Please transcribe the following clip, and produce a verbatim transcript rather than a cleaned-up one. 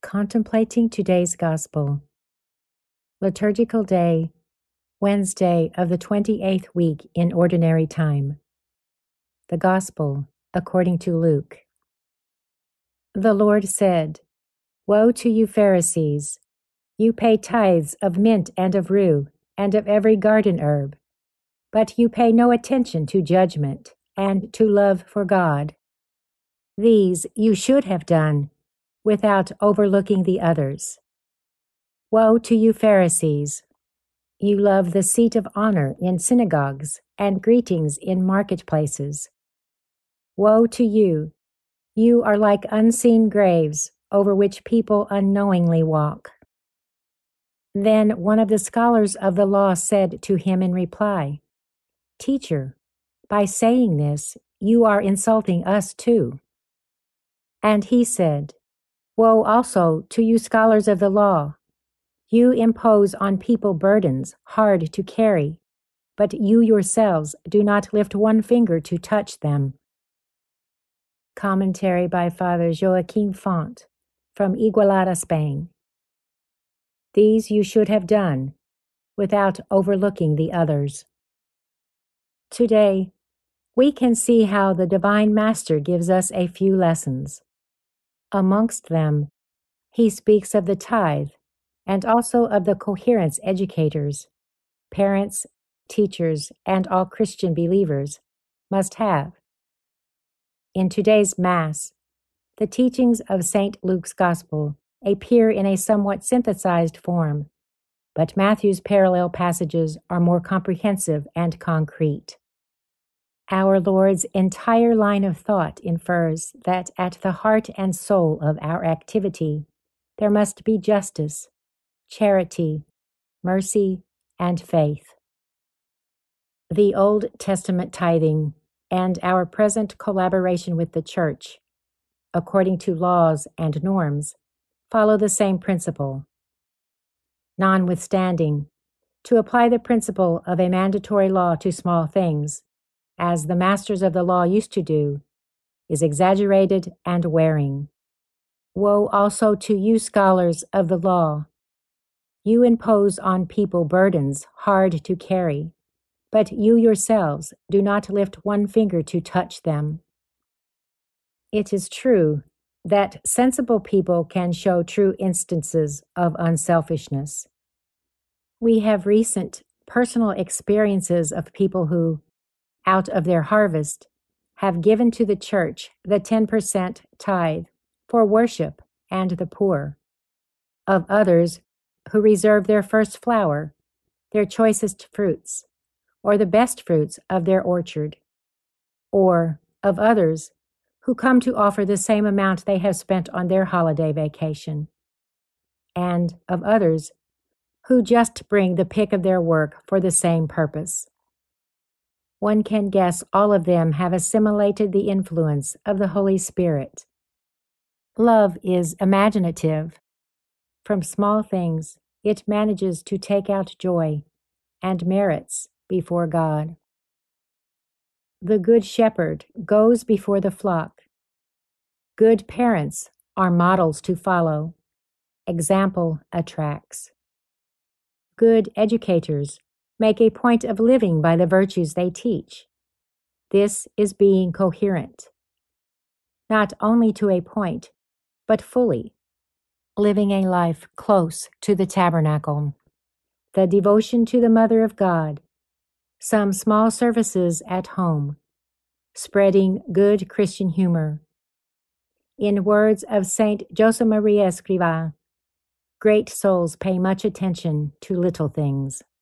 Contemplating today's Gospel. Liturgical Day, Wednesday of the twenty-eighth week in Ordinary Time. The Gospel according to Luke. The Lord said, "Woe to you Pharisees! You pay tithes of mint and of rue, and of every garden herb, but you pay no attention to judgment and to love for God. These you should have done, without overlooking the others. Woe to you Pharisees! You love the seat of honor in synagogues and greetings in marketplaces. Woe to you! You are like unseen graves over which people unknowingly walk." Then one of the scholars of the law said to him in reply, "Teacher, by saying this, you are insulting us too." And he said, "Woe also to you scholars of the law! You impose on people burdens hard to carry, but you yourselves do not lift one finger to touch them." Commentary by Father Joaquim Font from Igualada, Spain. These you should have done, without overlooking the others. Today, we can see how the Divine Master gives us a few lessons. Amongst them, he speaks of the tithe and also of the coherence educators, parents, teachers, and all Christian believers must have. In today's Mass, the teachings of Saint Luke's Gospel appear in a somewhat synthesized form, but Matthew's parallel passages are more comprehensive and concrete. Our Lord's entire line of thought infers that at the heart and soul of our activity, there must be justice, charity, mercy, and faith. The Old Testament tithing and our present collaboration with the Church, according to laws and norms, follow the same principle. Notwithstanding, to apply the principle of a mandatory law to small things, as the masters of the law used to do, is exaggerated and wearing. Woe also to you scholars of the law! You impose on people burdens hard to carry, but you yourselves do not lift one finger to touch them. It is true that sensible people can show true instances of unselfishness. We have recent personal experiences of people who, out of their harvest, have given to the Church the ten percent tithe for worship and the poor, of others who reserve their first flower, their choicest fruits, or the best fruits of their orchard, or of others who come to offer the same amount they have spent on their holiday vacation, and of others who just bring the pick of their work for the same purpose. One can guess all of them have assimilated the influence of the Holy Spirit. Love is imaginative. From small things, it manages to take out joy and merits before God. The Good Shepherd goes before the flock. Good parents are models to follow. Example attracts. Good educators make a point of living by the virtues they teach. This is being coherent. Not only to a point, but fully. Living a life close to the tabernacle. The devotion to the Mother of God. Some small services at home. Spreading good Christian humor. In words of Saint Josemaria Escrivá, great souls pay much attention to little things.